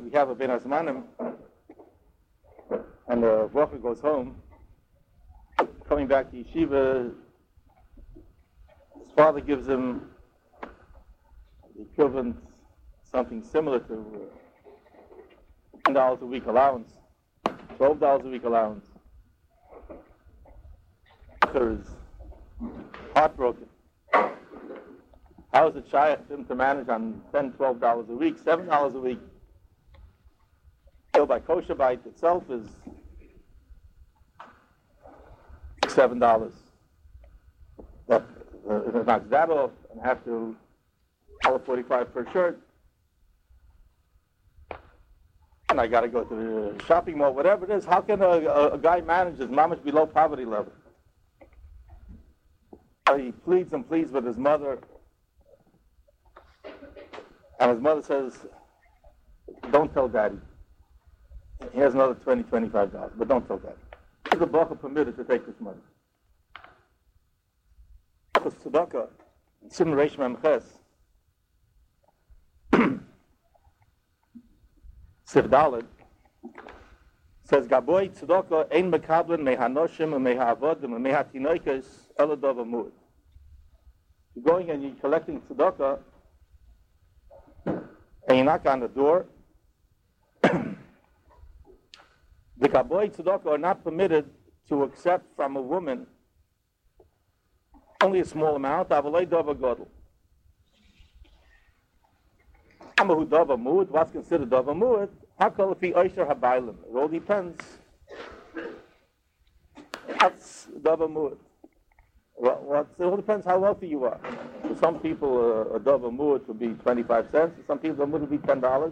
we have a Ben Azmanim, and the Vocher goes home, coming back to yeshiva, his father gives him the equivalent, something similar to $10 a week allowance, $12 a week allowance. Vocher is heartbroken. How is it shy of him to manage on $10, $12 a week, $7 a week? So by kosher bite itself is $7. But if it knocks that off and have to $1.45 per shirt, and I got to go to the shopping mall, whatever it is, how can a guy manage his mamash below poverty level? He pleads and pleads with his mother, and his mother says, don't tell daddy. He has another $20, $25, but don't tell daddy. Is the bacha permitted to take this money? Because tzedakah, Simon Reish Memches, Sif Daled, says, Gaboy tzedakah ein mekablen mehanoshim and mehavodim and mehatinoikes eladov amud. You're going and you're collecting tzedakah, and you knock on the door. The Gaboy tzedakah are not permitted to accept from a woman only a small amount. Avalei dava godel. Amahu dava muad. What's considered dava muad? Hakol fi oisher habaylim. It all depends. That's dava muad. It all depends how wealthy you are. For some people, a dava muad would be 25 cents. For some people, it would be $10.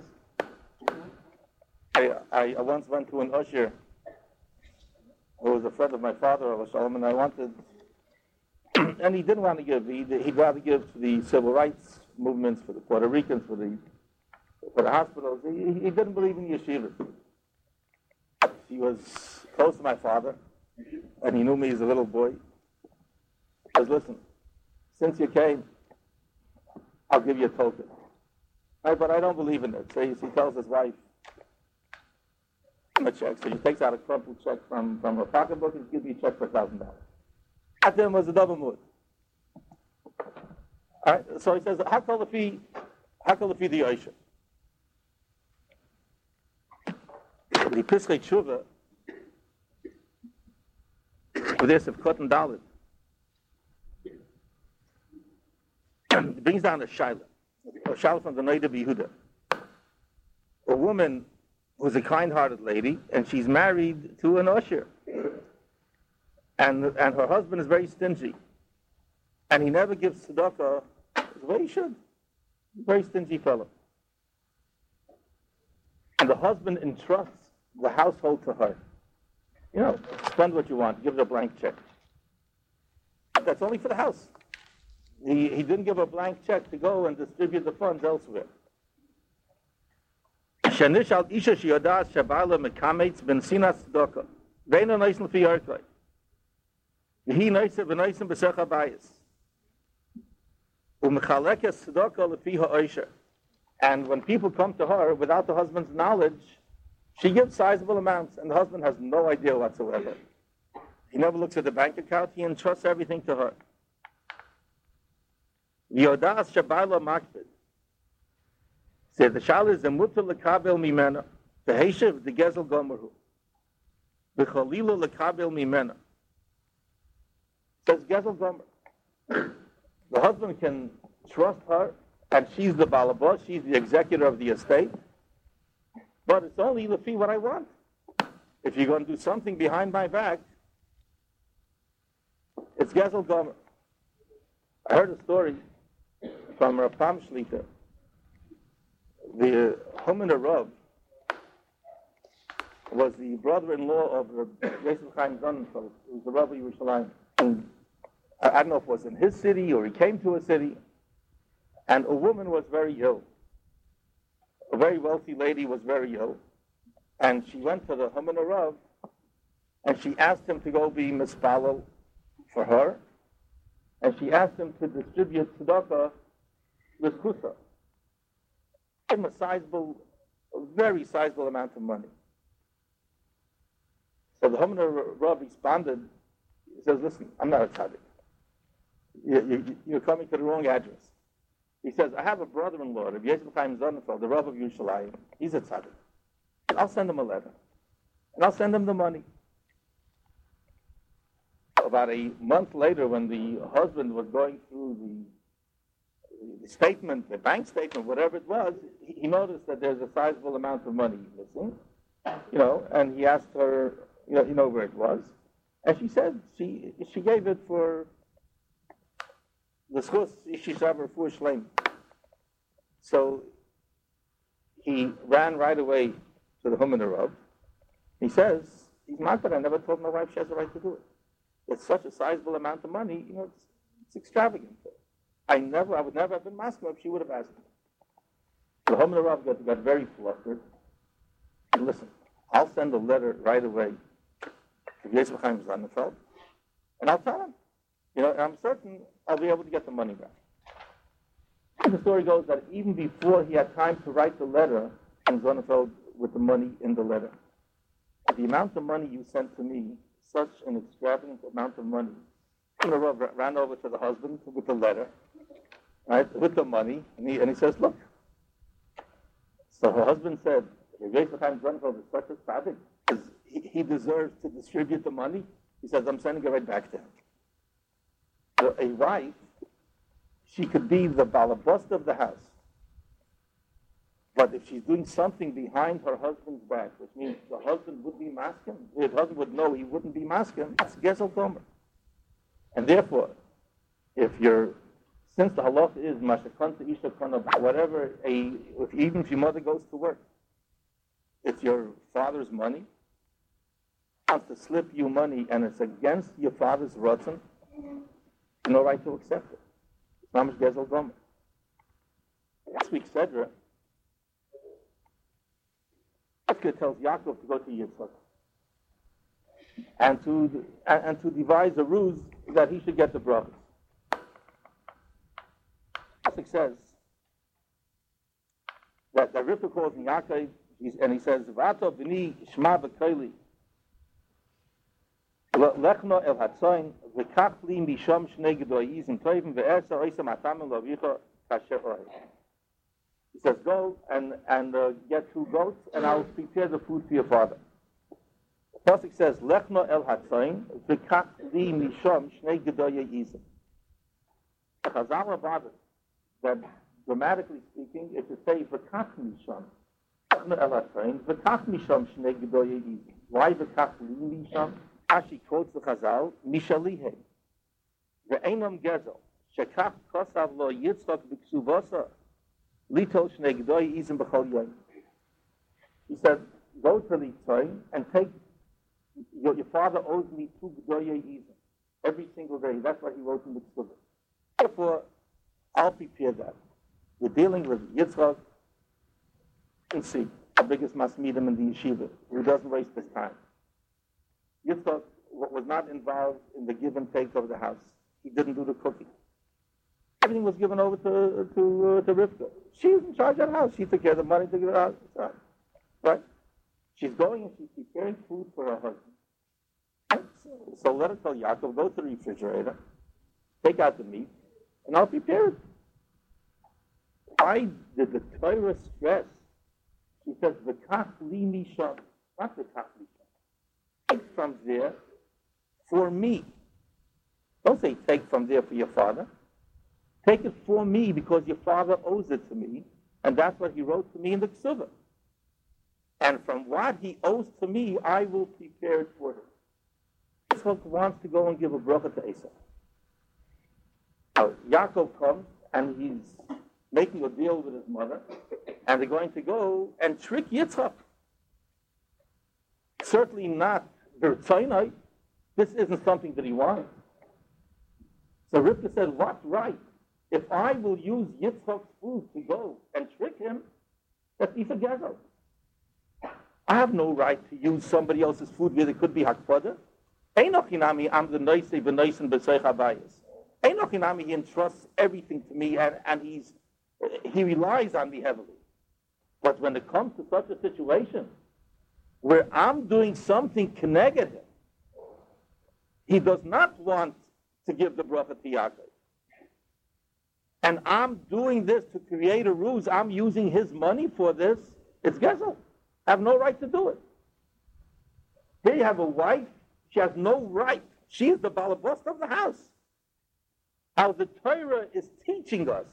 I once went to an usher who was a friend of my father, and I wanted, and he didn't want to give. He'd rather give to the civil rights movements, for the Puerto Ricans, for the hospitals. He didn't believe in yeshivas. He was close to my father, and he knew me as a little boy. He says, listen, since you came, I'll give you a token. But I don't believe in it. So he tells his wife, a check. So she takes out a crumpled check from her pocketbook and gives me a check for $1,000. At them was a double mood. All right. So he says, "Hakol lefi the Oisha." The Pischei Tshuva with this of cotton dalit brings down a shaila from the Noda B'Yehuda. A woman who's a kind-hearted lady, and she's married to an usher. And her husband is very stingy. And he never gives tzedakah the way he should. Very stingy fellow. And the husband entrusts the household to her. You know, spend what you want, give her a blank check. That's only for the house. He didn't give a blank check to go and distribute the funds elsewhere. Shanish al isha shiyodas shabala mekametz ben sinas tzedakah. Veina noisen fi yarklei. He noisen v'noisen b'sech habayis. U'mechalekes tzedakah lefi ha'oisha. And when people come to her without the husband's knowledge, she gives sizable amounts, and the husband has no idea whatsoever. He never looks at the bank account. He entrusts everything to her. Yodas shabala makbid. Said the shal is the mutter lekabel mimena, the heishev the gezel gomerhu, the chalila lekabel mimena. Says gezel gomer. The husband can trust her, and she's the balabas, she's the executor of the estate. But it's only lefi what I want. If you're going to do something behind my back, it's gezel gomer. I heard a story from Rav Pam Shlita. The Homer Rav was the brother-in-law of Yosef Chaim Sonnenfeld, who was the Rav of Yerushalayim. And I don't know if it was in his city or he came to a city, and a woman was very ill. A very wealthy lady was very ill, and she went to the Homer Rav, and she asked him to go be mispalel for her, and she asked him to distribute tzedakah with kusa. A sizable, very sizable amount of money. So the Homer Rav responded, he says, listen, I'm not a tzaddik. You're coming to the wrong address. He says, I have a brother-in-law, Rabbi Yosef Chaim Sonnenfeld, the Rav of Yerushalayim. He's a tzaddik. I'll send him a letter. And I'll send him the money. About a month later, when the husband was going through the statement, the bank statement, whatever it was, he noticed that there's a sizable amount of money missing, and he asked her, where it was. And she said she gave it for the schus ishishaber for shleim. So he ran right away to the Homer Rav. He says, he's not that I never told my wife she has the right to do it. It's such a sizable amount of money, it's extravagant. I would never have been masculine if she would have asked me. The Homer Rav got very flustered. And listen, I'll send a letter right away to Yosef Chaim Sonnenfeld, and I'll tell him. And I'm certain I'll be able to get the money back. And the story goes that even before he had time to write the letter, Chaim Sonnenfeld with the money in the letter. The amount of money you sent to me, such an extravagant amount of money. The Rav ran over to the husband with the letter, right, with the money, and he says, look. So her husband said, Yosef Chaim Sonnenfeld is such a tzaddik, because he deserves to distribute the money. He says, I'm sending it right back to him. So a wife, she could be the balabasta of the house. But if she's doing something behind her husband's back, which means the husband would be masking, the husband would know he wouldn't be masking, that's gezel gomer. And therefore, since the halacha is mashakanta isha kana, whatever, even if your mother goes to work, it's your father's money, wants to slip you money and it's against your father's ratzon, you no right to accept it. It's not much gezel gomer. Last week's Sedra, Yitzchak tells Yaakov to go to Yitzchak and to devise a ruse that he should get the brothers. Yitzchak says that Rivka calls him Yaakov, and he says, "V'ato b'ni shma b'koili lechno el hatzoin v'kach li misham shnei gedoyizim toivim ve'ersa oisam atamim lovicha kasher oy." He says, go and get 2 goats, and I'll prepare the food for your father. The Pasuk says, Lechno el hatzain, v'kach li misham shnei gedoye yizim. The Chazal about it, that grammatically speaking, it should say, v'kach misham. Lechno el hatzain, v'kach misham shnei gedoye yizim. Why v'kach li misham? Ashi quotes the Chazal, Mishalihe. Ve'enam gezel, shekach kosav lo yitzchak b'ksuvasa, Lito shnei gedoy izim b'chol yoyim. He said, go to Litoy and take, your father owes me 2 gedoy izim every single day. That's what he wrote in the Ksubah. Therefore, I'll prepare that. We're dealing with Yitzchak. You can see our biggest masmidim in the yeshiva, who doesn't waste his time. Yitzchak was not involved in the give and take of the house. He didn't do the cooking. Everything was given over to Rivka. She was in charge of the house. She took care of the money to give it out. Right? She's going and she's preparing food for her husband. So let her tell Yaakov, go to the refrigerator, take out the meat, and I'll prepare it. Why did the Torah stress? She says, "V'kach li misham," not v'kach misham. Take from there for me. Don't say take from there for your father. Take it for me because your father owes it to me, and that's what he wrote to me in the Ksubah. And from what he owes to me, I will prepare it for him. Yitzchak wants to go and give a bracha to Esau. Now, Yaakov comes, and he's making a deal with his mother, and they're going to go and trick Yitzchak. Certainly not Bertzainai. This isn't something that he wants. So Rivka said, what's right? If I will use Yitzchak's food to go and trick him, that's Isa Gezel. I have no right to use somebody else's food where there could be Hakpada. Einochinami, I'm the Noisei B'Noisen B'Seich Abayis. Einochinami, he entrusts everything to me, and he relies on me heavily. But when it comes to such a situation where I'm doing something connected him, he does not want to give the bracha to Yaakov. And I'm doing this to create a ruse. I'm using his money for this. It's gezel. I have no right to do it. Here you have a wife. She has no right. She is the balabas of the house. How the Torah is teaching us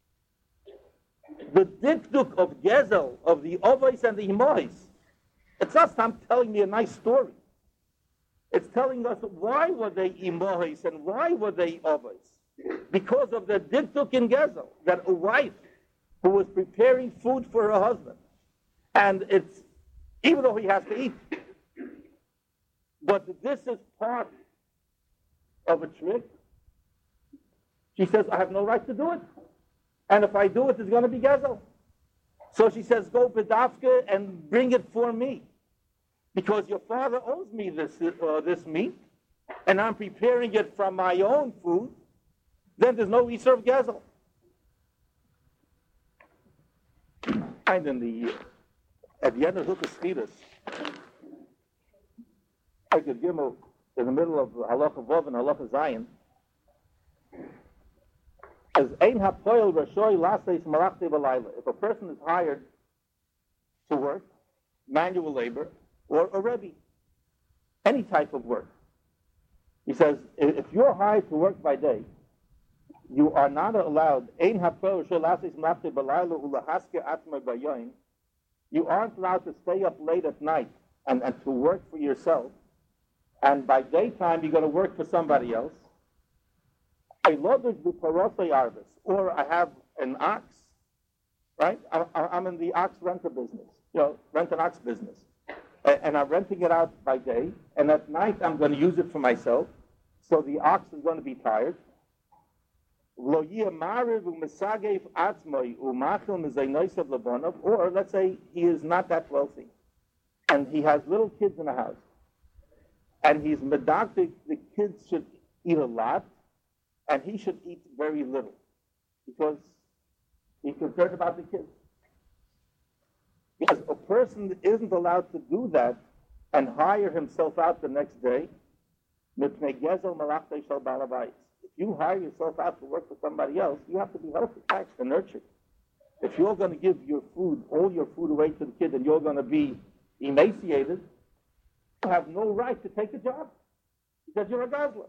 the dikduk of gezel, of the ovos and the imois. It's not I'm telling me a nice story. It's telling us why were they imois and why were they ovos. Because of the dikduk in gezel, that a wife who was preparing food for her husband, and it's, even though he has to eat, but this is part of a trick. She says, I have no right to do it. And if I do it, it's going to be gezel. So she says, go bedavka and bring it for me. Because your father owes me this meat, and I'm preparing it from my own food, then there's no Isur of gezel. And at the end of Hilchos Schiras, I could give him in the middle of Halacha Vov and Halacha Zayin, as ein hapoel rashoy laseis malachte b'layla. If a person is hired to work, manual labor, or a rebbe, any type of work, he says, if you're hired to work by day, you are not allowed. Ein hapoel rashoy laseis malachte b'layla ulahaske atmei bayoin. You aren't allowed to stay up late at night and to work for yourself. And by daytime, you're going to work for somebody else. Or I have an ox, right? I'm in the ox renter business, rent an ox business. And I'm renting it out by day, and at night I'm going to use it for myself, so the ox is going to be tired. Or let's say he is not that wealthy, and he has little kids in the house, and he's medactic, the kids should eat a lot, and he should eat very little, because he's concerned about the kids. Because a person isn't allowed to do that and hire himself out the next day. If you hire yourself out to work for somebody else, you have to be healthy, taxed, and nurtured. If you're going to give your food, all your food away to the kid, and you're going to be emaciated, you have no right to take a job, because you're a gazler.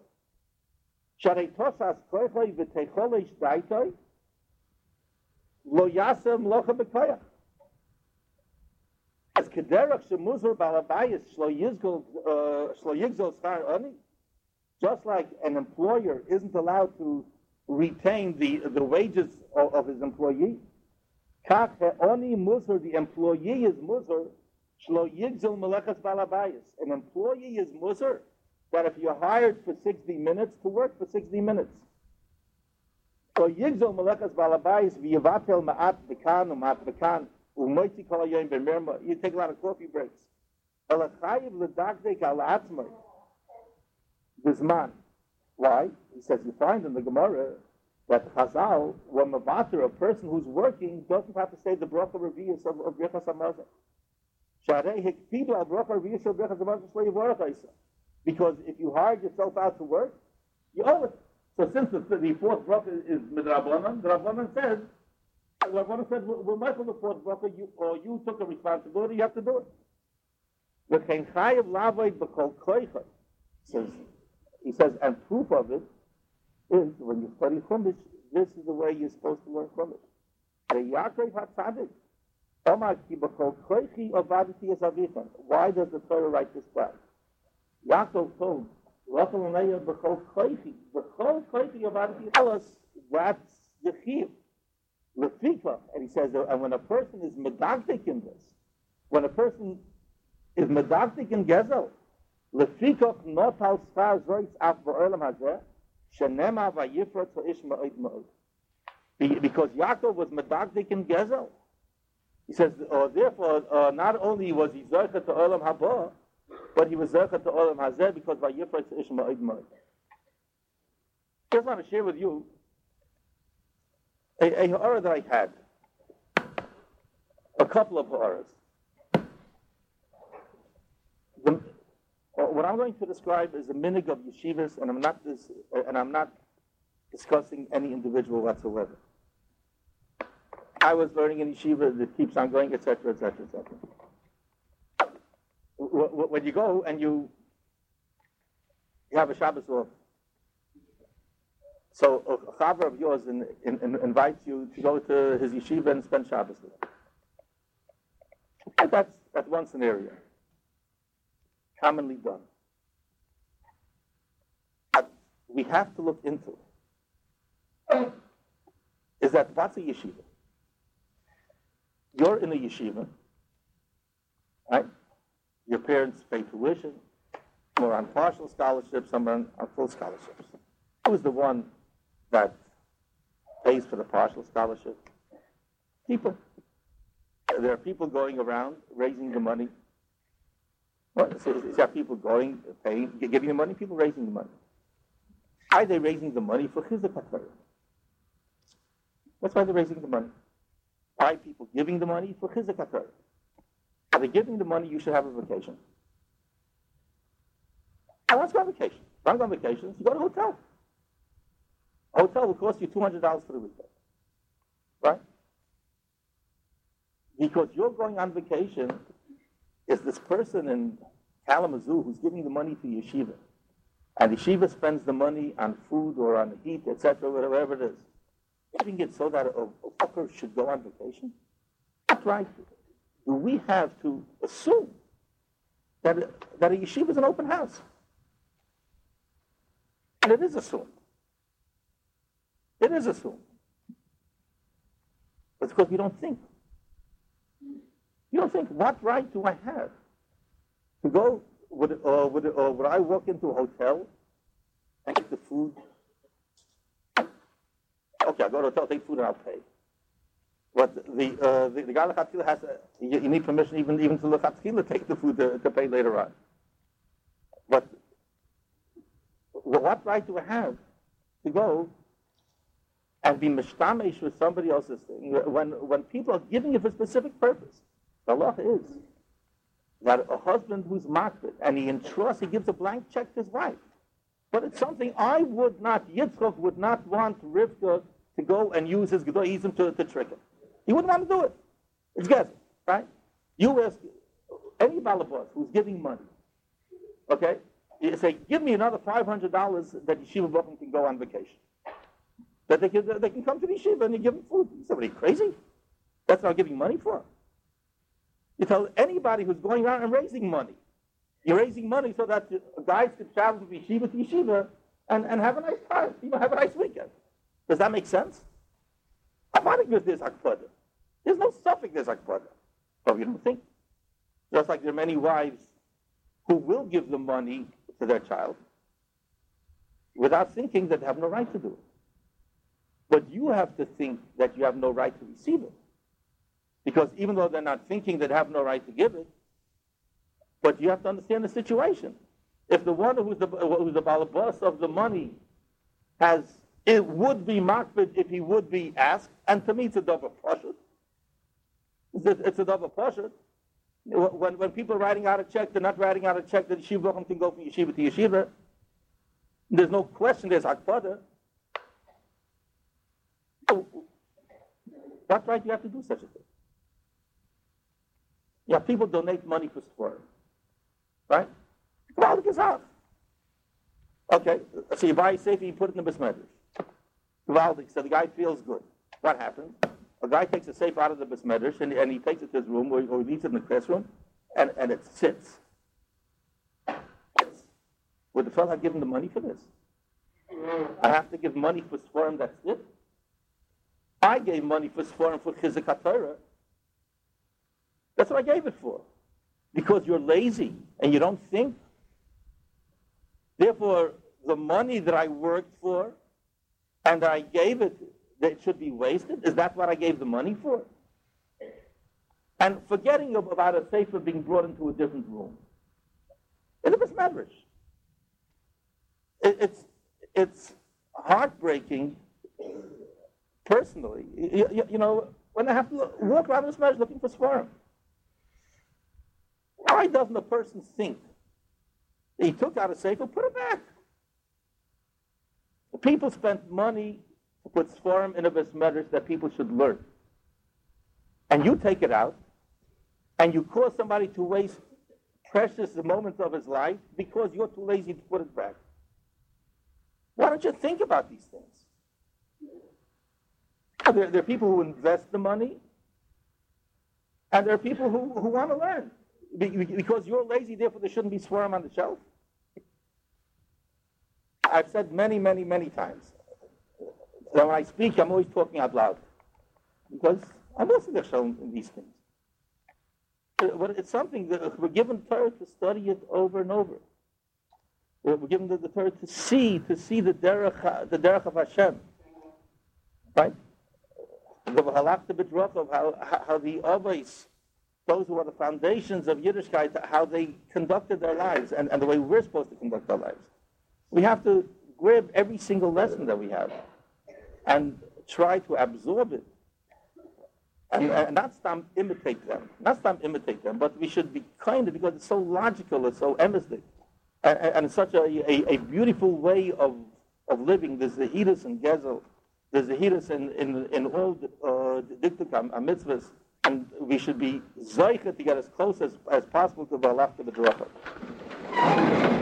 As kederach shemuzur balabayis shlo yigzol schar ani, just like an employer isn't allowed to retain the wages of his employee, kach he'oni muzur, the employee is muzur, shlo yigzol melechas balabayis. An employee is muzur that if you're hired for 60 minutes, to work for 60 minutes. So yigzol melechas balabayis v'yavatel ma'at v'kan u'ma'at v'kan. You take a lot of coffee breaks. This man. Why? He says you find in the Gemara that Chazal, when Mavater, a person who's working, doesn't have to say the bracha revius of Birchas Hamazon. Because if you hired yourself out to work, you owe it. So since the fourth bracha is Midrabanan, the Rabbanan says, Rabbanan said, well, Michael, the fourth bracha, you took a responsibility, you have to do it. He says, and proof of it is when you study Chumash, this is the way you're supposed to learn Chumash. Why does the Torah write this down? Yaakov told, tell us that's the chiyuv. And he says, and when a person is medagdik in this, when a person is medagdik in gezel, lefikach not al schar zois af ba'olam hazeh, shenema vayifrat ha'ish ma'od ma'od. Because Yaakov was medagdik in gezel. He says, therefore, not only was he zoichet to olam haba, but he was zoichet to olam hazeh because vayifrat ha'ish ma'od ma'od. I just want to share with you a ha'ara that I had. a couple of horrors. What I'm going to describe is a minig of yeshivas, and I'm not discussing any individual whatsoever. I was learning in yeshiva that keeps on going, etc., etc., etc. When you go and you have a Shabbos off, so a chaver of yours invites you to go to his yeshiva and spend Shabbos with him. And that's one scenario, commonly done. But we have to look into is that what's a yeshiva? You're in a yeshiva, right? Your parents pay tuition, some are on partial scholarships, some are on full scholarships. Who's the one that pays for the partial scholarship? People. There are people going around raising the money. Well, is there people going, paying, giving the money? People raising the money. Are they raising the money for Chizuk HaTorah? That's why they're raising the money. Why people giving the money for Chizuk HaTorah? Are they giving the money? You should have a vacation. I want to go on vacation. If I'm going on vacation, you go to a hotel. A hotel will cost you $200 for the weekend, right? Because you're going on vacation, is this person in Kalamazoo who's giving the money to yeshiva, and yeshiva spends the money on food or on heat, etc., whatever it is, giving it so that a fucker should go on vacation? That's right. Do we have to assume that a yeshiva is an open house? And it is assumed. It is assumed. It's because we don't think. You don't think, what right do I have to go, would I walk into a hotel and get the food? Okay, I'll go to a hotel, take food, and I'll pay. But the guy lechatchila has you need permission even to lechatchila take the food to pay later on. But what right do I have to go and be mishtamesh with somebody else's thing when people are giving it for a specific purpose? The law is that a husband who's makbid and he entrusts, he gives a blank check to his wife. But it's something Yitzchak would not want Rivka to go and use his gedoism to trick him. He wouldn't want to do it. It's gezek, right? You ask any balabas who's giving money, okay? You say, give me another $500 that yeshiva bochum can go on vacation. That they can come to the yeshiva and you give them food. You say, what, are you crazy? That's not giving money for. You tell anybody who's going around and raising money. You're raising money so that guys can travel from yeshiva to yeshiva and have a nice time, have a nice weekend. Does that make sense? I think there's akpada. There's no suffix there's akpada. But you don't think. Just like there are many wives who will give the money to their child without thinking that they have no right to do it. But you have to think that you have no right to receive it. Because even though they're not thinking that they have no right to give it, but you have to understand the situation. If the one who's the balabas of the money it would be makbid if he would be asked, and to me it's a davar pashut. It's a davar pashut. When people are writing out a check, they're not writing out a check that yeshiva can go from yeshiva to yeshiva. There's no question there's akpada. What right do you have to do such a thing? Yeah, people donate money for sport, right? Well, it gets out. Okay, so you buy a safe and you put it in the besmedrash. So the guy feels good. What happens? A guy takes a safe out of the besmedrash and he takes it to his room or he leaves it in the classroom and it sits. Would the fellow have given the money for this? I have to give money for sforim, that's it? I gave money for sforim for Chizuk HaTorah. That's what I gave it for. Because you're lazy and you don't think. Therefore, the money that I worked for and that I gave it, that it should be wasted? Is that what I gave the money for? And forgetting about a sefer being brought into a different room. In the besmedrash. It's heartbreaking, personally. You know, when they have to walk around this marriage looking for Svarim? Why doesn't a person think that he took out a sefer, put it back? The people spent money to put Svarim in a bes medrash that people should learn. And you take it out, and you cause somebody to waste precious moments of his life because you're too lazy to put it back. Why don't you think about these things? There are people who invest the money, and there are people who want to learn. Because you're lazy, therefore there shouldn't be Svarim on the shelf. I've said many, many, many times that when I speak, I'm always talking out loud. Because I'm also shown in these things. But it's something that we're given Torah to study it over and over. We're given the Torah to see the derech of Hashem. Right? The halachta b'drach of how the Avos, those who are the foundations of Yiddishkeit, how they conducted their lives and the way we're supposed to conduct our lives. We have to grab every single lesson that we have and try to absorb it. And not stop imitate them. But we should be kind of, because it's so logical, it's so emistic. And it's such a beautiful way of living. There's the Zehirus and Gezel. There's the Zehirus in all the Diktuk mitzvahs. And we should be zoicha to get as close as possible to the halachta b'dracha.